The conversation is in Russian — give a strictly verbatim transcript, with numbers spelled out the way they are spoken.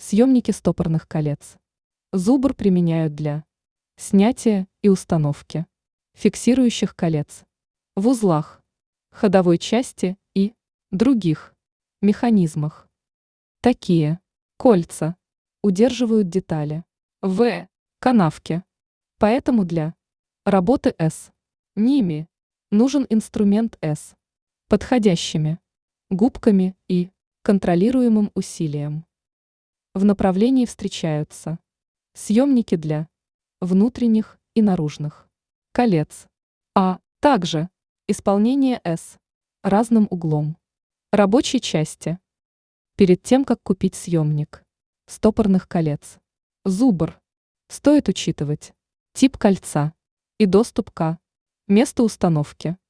Съемники стопорных колец. Зубр применяют для снятия и установки фиксирующих колец в узлах, ходовой части и других механизмах. Такие кольца удерживают детали в канавке, поэтому для работы с ними нужен инструмент с подходящими губками и контролируемым усилием. В направлении встречаются съемники для внутренних и наружных колец, а также исполнение с разным углом рабочей части. Перед тем, как купить съемник стопорных колец зубр, стоит учитывать тип кольца и доступ к месту установки.